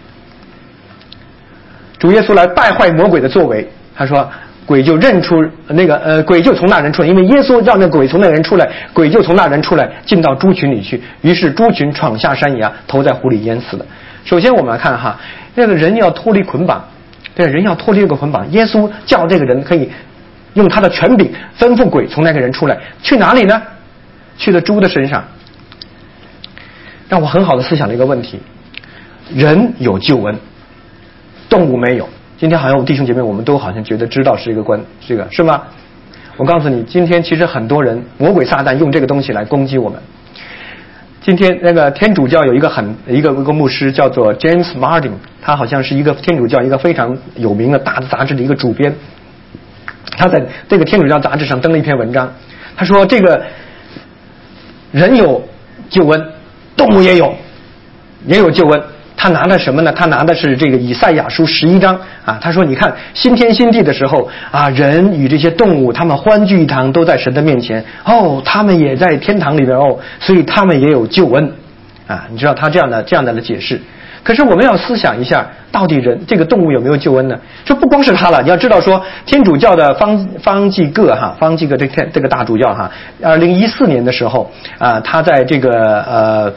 主耶稣来败坏魔鬼的作为，他说鬼就认出鬼就从那人出来，因为耶稣让那鬼从那人出来，鬼就从那人出来进到猪群里去，于是猪群闯下山崖，投在湖里淹死了。首先我们来看那个人要脱离捆绑，人要脱离这个捆绑，耶稣叫这个人可以用他的权柄吩咐鬼从那个人出来，去哪里呢？去了猪的身上。让我很好的思想了一个问题，人有救恩，动物没有。今天好像我弟兄姐妹我们都好像觉得知道是这个是吗？我告诉你，今天其实很多人魔鬼撒旦用这个东西来攻击我们。今天那个天主教有一个牧师叫做 James Martin， 他好像是一个天主教一个非常有名的大的杂志的一个主编。他在这个天主教杂志上登了一篇文章，他说这个人有救恩，动物也有救恩。他拿的什么呢？他拿的是这个以赛亚书11章他说你看新天新地的时候人与这些动物他们欢聚一堂，都在神的面前他们也在天堂里边所以他们也有救恩你知道他这样的解释。可是我们要思想一下，到底人这个动物有没有救恩呢？这不光是他了，你要知道说天主教的方济各这个大主教2014年的时候他在这个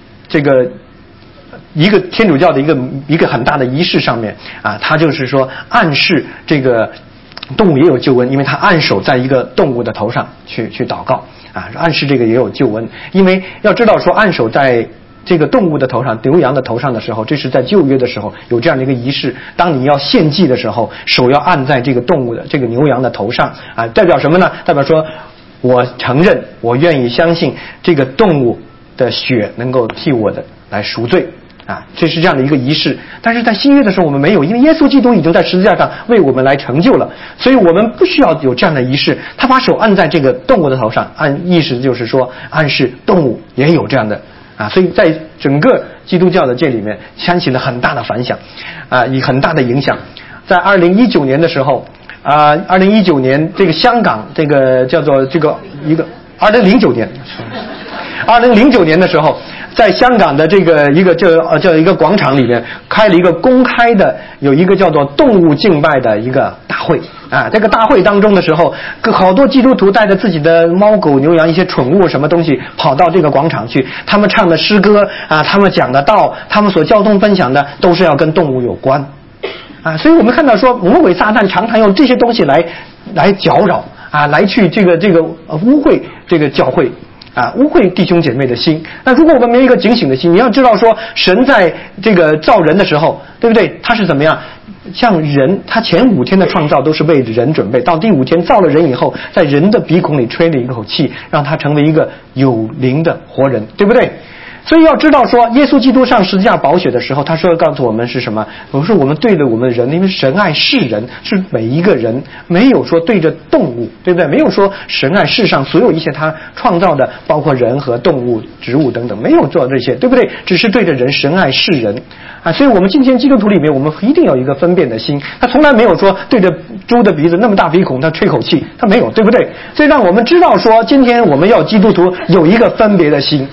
一个天主教的一个很大的仪式上面他就是说暗示这个动物也有救恩，因为他按手在一个动物的头上去祷告暗示这个也有救恩。因为要知道说按手在这个动物的头上，牛羊的头上的时候，这是在旧约的时候有这样的一个仪式，当你要献祭的时候，手要按在这个动物的这个牛羊的头上代表什么呢？代表说我承认，我愿意相信这个动物的血能够替我的来赎罪这是这样的一个仪式。但是在新约的时候我们没有，因为耶稣基督已经在十字架上为我们来成就了，所以我们不需要有这样的仪式。他把手按在这个动物的头上，意思就是说暗示动物也有这样的所以在整个基督教的界里面掀起了很大的反响以很大的影响。在2019年的时候2019年这个香港这个叫做这个一个2009年的时候，在香港的这个一个叫一个广场里面开了一个公开的有一个叫做动物敬拜的一个大会这个大会当中的时候，好多基督徒带着自己的猫狗牛羊一些宠物什么东西跑到这个广场去，他们唱的诗歌他们讲的道，他们所交通分享的都是要跟动物有关所以我们看到说魔鬼撒旦常常用这些东西来搅扰来去这个污秽这个教会污秽弟兄姐妹的心。那如果我们没有一个警醒的心，你要知道说，神在这个造人的时候，对不对？他是怎么样？像人，他前5天的创造都是为人准备，到第5天造了人以后，在人的鼻孔里吹了一口气，让他成为一个有灵的活人，对不对？所以要知道说，耶稣基督上十字架宝血的时候，他说告诉我们是什么？我说我们对着我们的人，因为神爱世人，是每一个人，没有说对着动物，对不对？没有说神爱世上所有一些他创造的，包括人和动物、植物等等，没有做这些，对不对？只是对着人，神爱世人所以我们今天基督徒里面，我们一定有一个分辨的心，他从来没有说对着猪的鼻子那么大鼻孔他吹口气，他没有，对不对？所以让我们知道说，今天我们要基督徒有一个分别的心，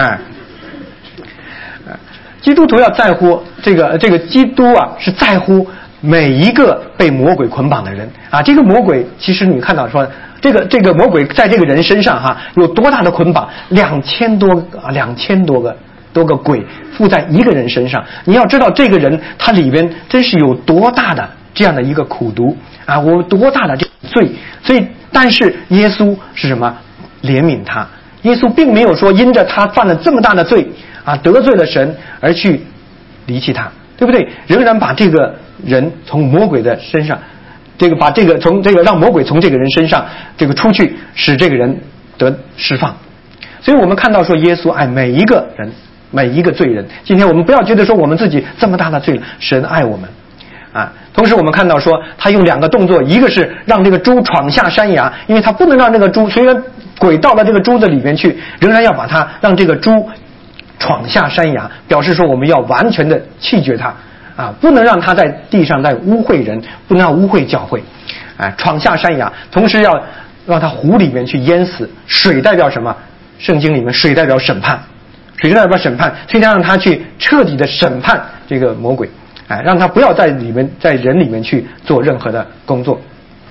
基督徒要在乎这个基督是在乎每一个被魔鬼捆绑的人这个魔鬼其实你看到说这个魔鬼在这个人身上有多大的捆绑，2000多个鬼附在一个人身上。你要知道这个人他里边真是有多大的这样的一个苦毒我多大的这个罪。所以但是耶稣是什么？怜悯他。耶稣并没有说因着他犯了这么大的罪得罪了神而去离弃他，对不对？仍然把这个人从魔鬼的身上，让魔鬼从这个人身上出去，使这个人得释放。所以我们看到说，耶稣爱每一个人，每一个罪人。今天我们不要觉得说我们自己这么大的罪了，神爱我们同时我们看到说，他用2个动作，一个是让这个猪闯下山崖，因为他不能让这个猪，虽然鬼到了这个猪的里面去，仍然要把它让这个猪闯下山崖，表示说我们要完全的弃绝它不能让它在地上再污秽人，不能让污秽教会闯下山崖。同时要让它湖里面去淹死。水代表什么？圣经里面水代表审判，水代表审判，所以让他去彻底的审判这个魔鬼让他不要在人里面去做任何的工作。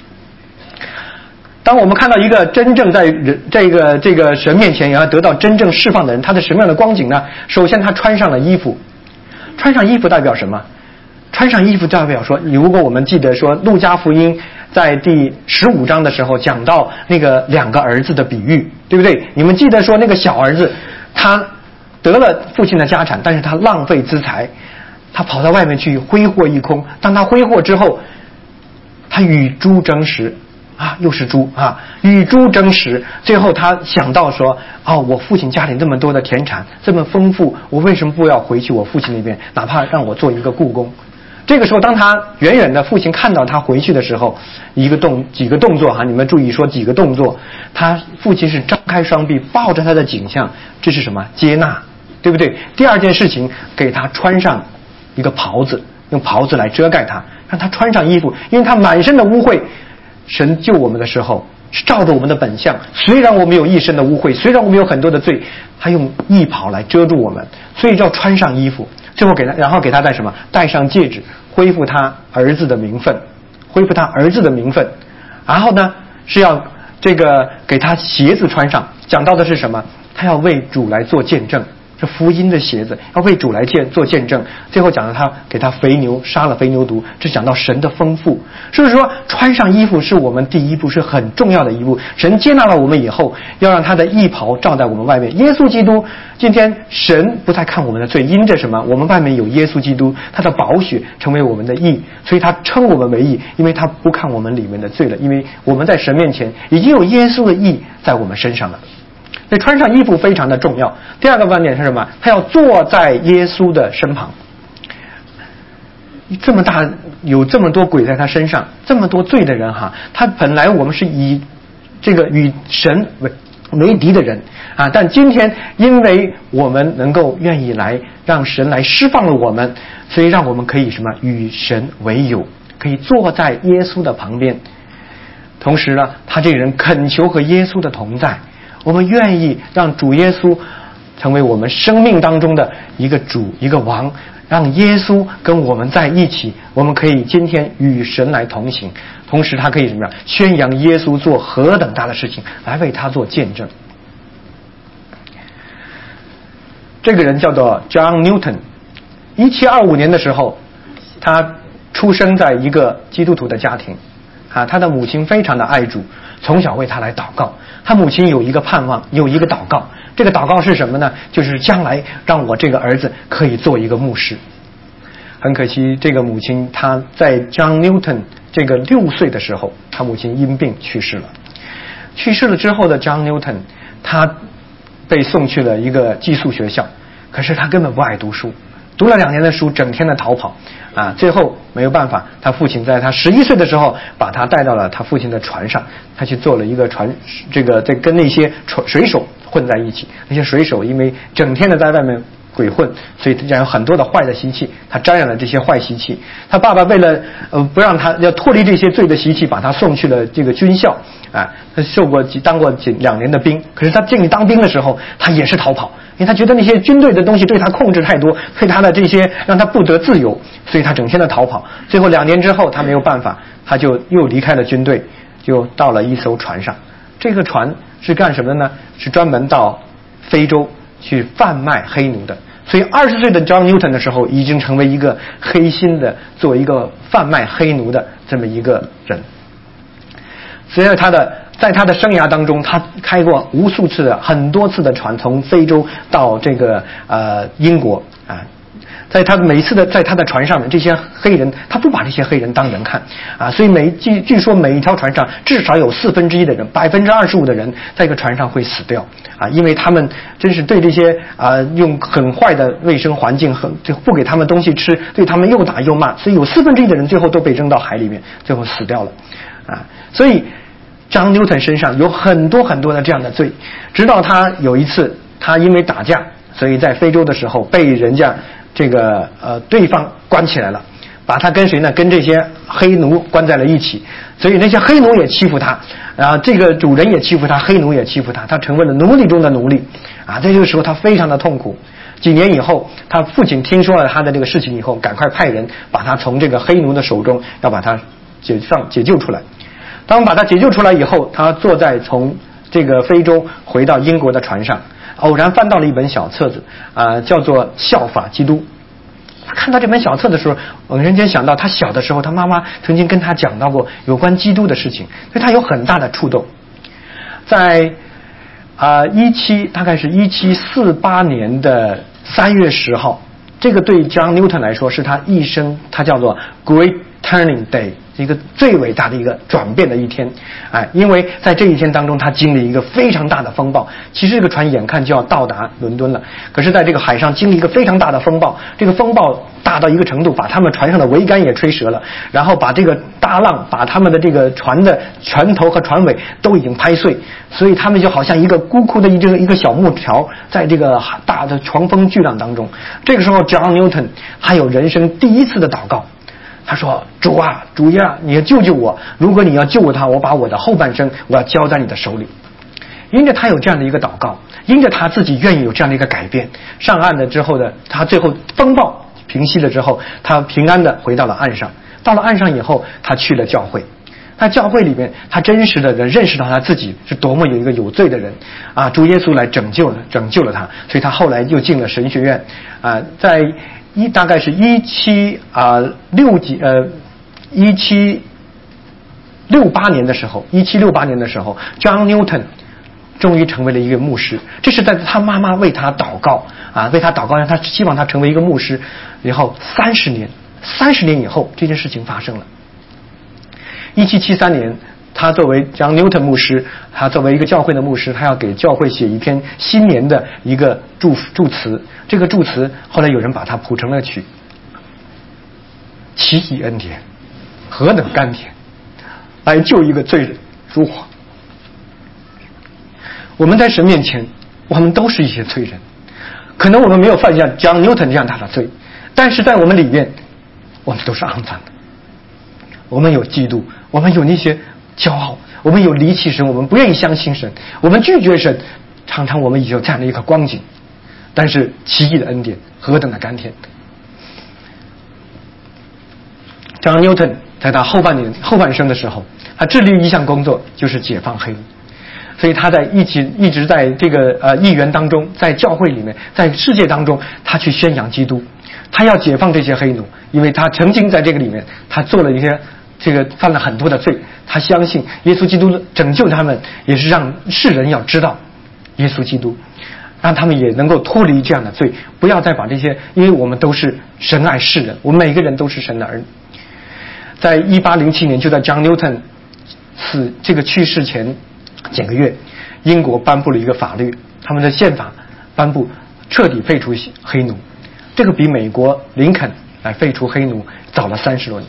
当我们看到一个真正在这个神面前也要得到真正释放的人，他的什么样的光景呢？首先他穿上了衣服。穿上衣服代表什么？穿上衣服代表说，如果我们记得说路加福音在第15章的时候讲到那个2个儿子的比喻，对不对？你们记得说那个小儿子他得了父亲的家产，但是他浪费资财，他跑到外面去挥霍一空。当他挥霍之后，他与猪争食又是猪与猪争食。最后他想到说我父亲家里那么多的田产这么丰富，我为什么不要回去我父亲那边，哪怕让我做一个雇工。这个时候当他远远的父亲看到他回去的时候，几个动作你们注意说几个动作。他父亲是张开双臂抱着他的景象，这是什么？接纳，对不对？第二件事情，给他穿上一个袍子，用袍子来遮盖他，让他穿上衣服，因为他满身的污秽。神救我们的时候是照着我们的本相，虽然我们有一身的污秽，虽然我们有很多的罪，他用衣袍来遮住我们，所以要穿上衣服。最后然后给他戴什么？戴上戒指，恢复他儿子的名分，恢复他儿子的名分。然后呢是要给他鞋子穿上，讲到的是什么？他要为主来做见证，是福音的鞋子，要为主来做见证。最后讲到他给他肥牛，杀了肥牛犊，这讲到神的丰富。是不是说穿上衣服是我们第一步，是很重要的一步？神接纳了我们以后，要让他的衣袍罩在我们外面。耶稣基督，今天神不再看我们的罪，因着什么？我们外面有耶稣基督，他的宝血成为我们的义，所以他称我们为义，因为他不看我们里面的罪了，因为我们在神面前已经有耶稣的义在我们身上了。所以穿上衣服非常的重要。第二个观点是什么？他要坐在耶稣的身旁。这么大，有这么多鬼在他身上，这么多罪的人他本来我们是以与神为敌的人但今天因为我们能够愿意来让神来释放了我们，所以让我们可以什么？与神为友，可以坐在耶稣的旁边。同时呢，他这个人恳求和耶稣的同在。我们愿意让主耶稣成为我们生命当中的一个主，一个王，让耶稣跟我们在一起，我们可以今天与神来同行。同时他可以什么样？宣扬耶稣做何等大的事情，来为他做见证。这个人叫做 John Newton。 1725年的时候，他出生在一个基督徒的家庭他的母亲非常的爱主， 从小为他来祷告。他母亲有一个盼望，有一个祷告，这个祷告是什么呢？就是将来让我这个儿子可以做一个牧师。很可惜，这个母亲她在 John Newton 这个6岁的时候，他母亲因病去世了。去世了之后的 John Newton， 他被送去了一个寄宿学校，可是他根本不爱读书，读了2年的书，整天的逃跑最后没有办法，他父亲在他11岁的时候把他带到了他父亲的船上，他去做了一个船，在跟那些水手混在一起。那些水手因为整天的在外面鬼混，所以他有很多的坏的习气，他沾染了这些坏习气。他爸爸为了不让他要脱离这些罪的习气，把他送去了这个军校他当过2年的兵。可是他进去当兵的时候，他也是逃跑，因为他觉得那些军队的东西对他控制太多，对他的这些让他不得自由，所以他整天的逃跑。最后2年之后，他没有办法，他就又离开了军队，就到了一艘船上。这个船是干什么呢？是专门到非洲去贩卖黑奴的。所以20岁的 John Newton 的时候，已经成为一个黑心的，做一个贩卖黑奴的这么一个人。所以在他的生涯当中，他开过无数次的很多次的船，从非洲到这个英国在他每一次在他的船上面，这些黑人他不把这些黑人当人看所以据说每一条船上至少有1/4的人，25%的人在这个船上会死掉因为他们真是对这些用很坏的卫生环境就不给他们东西吃，对他们又打又骂，所以有1/4的人最后都被扔到海里面，最后死掉了所以John Newton 身上有很多很多的这样的罪，直到他有一次他因为打架，所以在非洲的时候被人家对方关起来了，把他跟谁呢？跟这些黑奴关在了一起，所以那些黑奴也欺负他这个主人也欺负他，黑奴也欺负他，他成为了奴隶中的奴隶在这个时候他非常的痛苦。几年以后，他父亲听说了他的这个事情以后，赶快派人把他从这个黑奴的手中要把他解救出来。当把他解救出来以后，他坐在从这个非洲回到英国的船上，偶然翻到了一本小册子叫做《效法基督》。他看到这本小册的时候，猛然间想到他小的时候他妈妈曾经跟他讲到过有关基督的事情，所以他有很大的触动。在大概是1748年的3月10号，这个对 John Newton 来说是他一生，他叫做 Great Turning Day， 一个最伟大的一个转变的一天因为在这一天当中他经历一个非常大的风暴。其实这个船眼看就要到达伦敦了，可是在这个海上经历一个非常大的风暴，这个风暴大到一个程度，把他们船上的桅杆也吹折了，然后把这个大浪把他们的这个船的船头和船尾都已经拍碎，所以他们就好像一个孤苦的一个小木条，在这个大的狂风巨浪当中。这个时候 John Newton 还有人生第一次的祷告，他说：主啊，主呀，你要救救我，如果你要救他，我把我的后半生我要交在你的手里。因着他有这样的一个祷告，因着他自己愿意有这样的一个改变，上岸了之后的他，最后风暴平息了之后，他平安的回到了岸上。到了岸上以后，他去了教会。在教会里面，他真实的认识到他自己是多么有一个有罪的人主耶稣来拯救了他，所以他后来又进了神学院在大概是1768年的时候，John Newton 终于成为了一个牧师。这是在他妈妈为他祷告为他祷告，让他希望他成为一个牧师。然后30年以后，这件事情发生了。1773年，他作为John Newton 牧师，他作为一个教会的牧师，他要给教会写一篇新年的一个祝词。这个祝词后来有人把它谱成了曲。奇异恩典，何等甘甜，来救一个罪人如我。我们在神面前，我们都是一些罪人，可能我们没有犯下John Newton这样大的罪，但是在我们里面，我们都是肮脏的。我们有嫉妒，我们有那些骄傲，我们有离弃神，我们不愿意相信神，我们拒绝神，常常我们已经有这样的一个光景。但是奇异的恩典何等的甘甜。John Newton 在他后半生的时候，他致力于一项工作，就是解放黑奴。所以他一直在这个议员当中，在教会里面，在世界当中，他去宣扬基督，他要解放这些黑奴，因为他曾经在这个里面，他做了一些这个犯了很多的罪，他相信耶稣基督拯救他们，也是让世人要知道耶稣基督，让他们也能够脱离这样的罪，不要再把这些，因为我们都是神爱世人，我们每个人都是神的儿女。在1807年，就在 John Newton 这个去世前几个月，英国颁布了一个法律，他们的宪法颁布彻底废除黑奴，这个比美国林肯来废除黑奴早了30多年。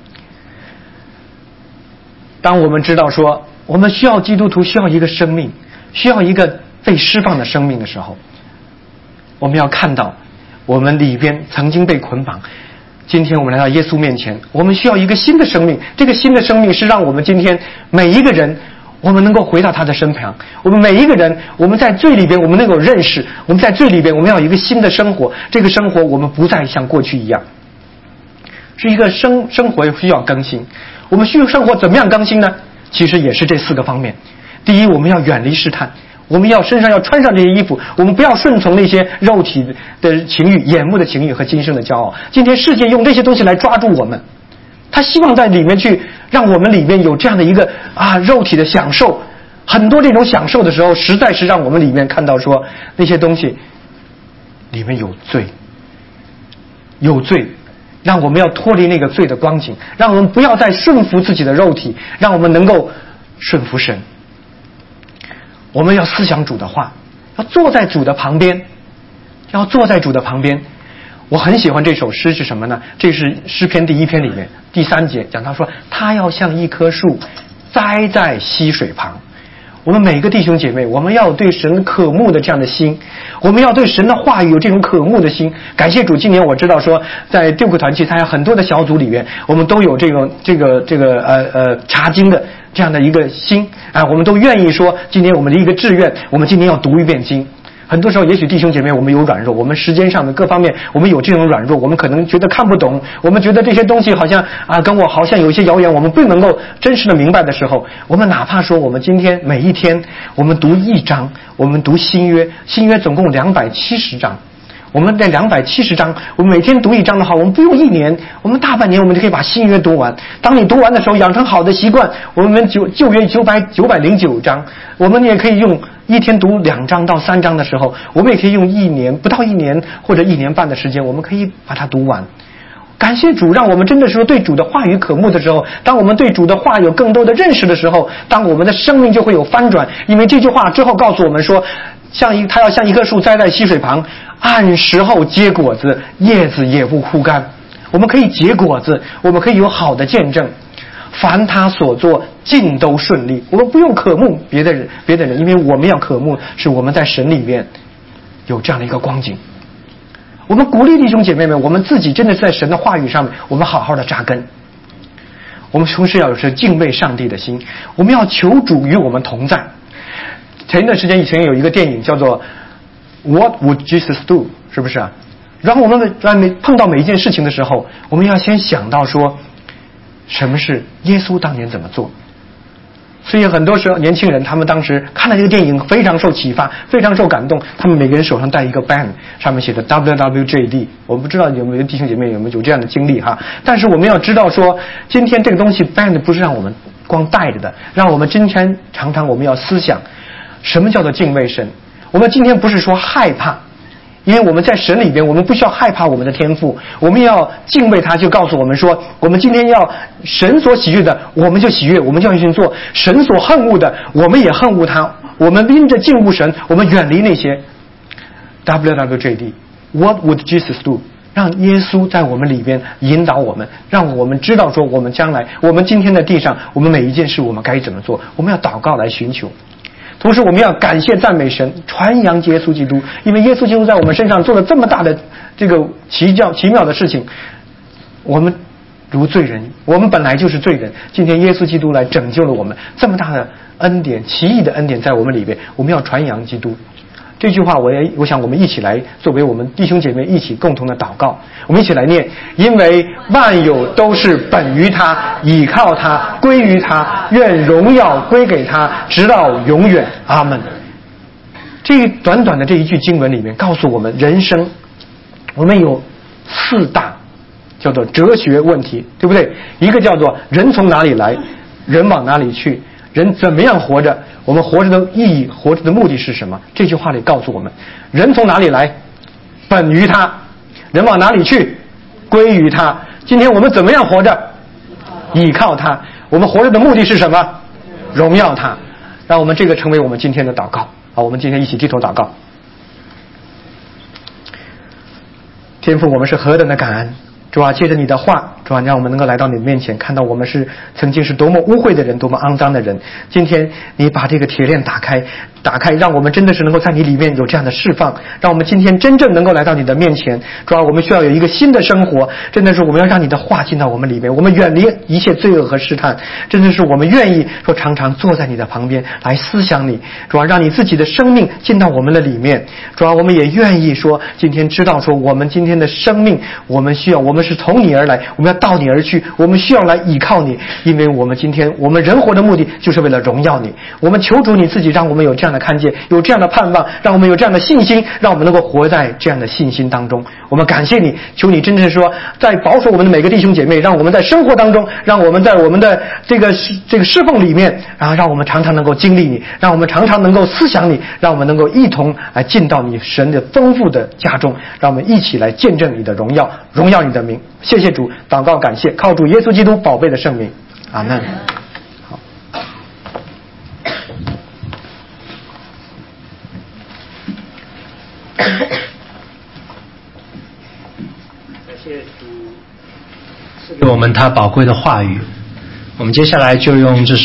当我们知道说我们需要基督徒需要一个生命，需要一个被释放的生命的时候，我们要看到我们里边曾经被捆绑，今天我们来到耶稣面前，我们需要一个新的生命，这个新的生命是让我们今天每一个人我们能够回到他的身旁，我们每一个人我们在罪里边我们能够认识，我们在罪里边我们要有一个新的生活，这个生活我们不再像过去一样，是一个生活需要更新。我们需要生活怎么样更新呢？其实也是这4个方面。第一，我们要远离试探，我们要身上要穿上这些衣服，我们不要顺从那些肉体的情欲、眼目的情欲和今生的骄傲。今天世界用这些东西来抓住我们，他希望在里面去让我们里面有这样的一个肉体的享受，很多这种享受的时候，实在是让我们里面看到说那些东西里面有罪，有罪，让我们要脱离那个罪的光景，让我们不要再顺服自己的肉体，让我们能够顺服神。我们要思想主的话，要坐在主的旁边，要坐在主的旁边。我很喜欢这首诗是什么呢？这是诗篇第1篇里面第3节讲，他说他要像一棵树栽在溪水旁。我们每个弟兄姐妹，我们要有对神渴慕的这样的心，我们要对神的话语有这种渴慕的心。感谢主，今年我知道说在丢克团契他有很多的小组里面，我们都有这个查经的这样的一个心我们都愿意说今年我们的一个志愿，我们今年要读一遍经。很多时候也许弟兄姐妹我们有软弱，我们时间上的各方面我们有这种软弱，我们可能觉得看不懂，我们觉得这些东西好像跟我好像有一些遥远，我们不能够真实的明白的时候，我们哪怕说我们今天每一天我们读1章，我们读新约总共270章，我们在270章，我们每天读1章的话，我们不用1年，我们大半年我们就可以把新约读完。当你读完的时候，养成好的习惯，我们旧约909章，我们也可以用一天读2章到3章的时候，我们也可以用1年不到1年或者1年半的时间，我们可以把它读完。感谢主，让我们真的是对主的话语渴慕的时候，当我们对主的话有更多的认识的时候，当我们的生命就会有翻转。因为这句话之后告诉我们说，他要像一棵树栽在溪水旁，按时候结果子，叶子也不枯干。我们可以结果子，我们可以有好的见证，凡他所做尽都顺利。我们不用渴慕别的人，因为我们要渴慕是我们在神里面有这样的一个光景。我们鼓励弟兄姐妹们，我们自己真的是在神的话语上面，我们好好的扎根。我们同时要有是敬畏上帝的心，我们要求主与我们同在。前一段时间以前有一个电影叫做 What Would Jesus Do， 是不是啊？然后我们碰到每一件事情的时候，我们要先想到说什么是耶稣当年怎么做。所以很多时候年轻人他们当时看了这个电影非常受启发，非常受感动，他们每个人手上带一个 band， 上面写的 WWJD。 我不知道有没有弟兄姐妹有没有这样的经历哈？但是我们要知道说，今天这个东西 band 不是让我们光带着的，让我们今天常常我们要思想什么叫做敬畏神。我们今天不是说害怕，因为我们在神里边，我们不需要害怕我们的天父，我们要敬畏他，就告诉我们说，我们今天要神所喜悦的我们就喜悦，我们就要去做；神所恨恶的我们也恨恶他。我们因着敬畏神，我们远离那些 WWJD What would Jesus do， 让耶稣在我们里边引导我们，让我们知道说我们将来我们今天的地上，我们每一件事我们该怎么做，我们要祷告来寻求。同时我们要感谢赞美神，传扬耶稣基督，因为耶稣基督在我们身上做了这么大的这个奇妙的事情。我们如罪人，我们本来就是罪人，今天耶稣基督来拯救了我们，这么大的恩典，奇异的恩典在我们里边，我们要传扬基督。这句话我想我们一起来作为我们弟兄姐妹一起共同的祷告，我们一起来念：因为万有都是本于他，倚靠他，归于他，愿荣耀归给他，直到永远。阿们。这短短的这一句经文里面告诉我们，人生我们有4大叫做哲学问题，对不对？一个叫做人从哪里来，人往哪里去，人怎么样活着，我们活着的意义，活着的目的是什么？这句话里告诉我们，人从哪里来，本于他；人往哪里去，归于他。今天我们怎么样活着？倚靠他。我们活着的目的是什么？荣耀他。让我们这个成为我们今天的祷告。好，我们今天一起低头祷告。天父，我们是何等的感恩，主啊，借着你的话，主啊，让我们能够来到你的面前，看到我们是曾经是多么污秽的人，多么肮脏的人。今天你把这个铁链打开，让我们真的是能够在你里面有这样的释放，让我们今天真正能够来到你的面前。主啊，我们需要有一个新的生活，真的是我们要让你的话进到我们里面，我们远离一切罪恶和试探，真的是我们愿意说常常坐在你的旁边来思想你。主啊，让你自己的生命进到我们的里面。主啊，我们也愿意说今天知道说我们今天的生命，我们是从你而来，我们要到你而去，我们需要来依靠你，因为我们今天我们人活的目的就是为了荣耀你。我们求主你自己让我们有这样的看见，有这样的盼望，让我们有这样的信心，让我们能够活在这样的信心当中。我们感谢你，求你真正说在保守我们的每个弟兄姐妹，让我们在生活当中，让我们在我们的这个侍奉里面，然后让我们常常能够经历你，让我们常常能够思想你，让我们能够一同来进到你神的丰富的家中，让我们一起来见证你的荣耀，荣耀你的名。谢谢主，祷告感谢，靠主耶稣基督宝贝的圣名，阿门。好， 感谢主赐给我们他宝贵的话语。我们接下来就用这首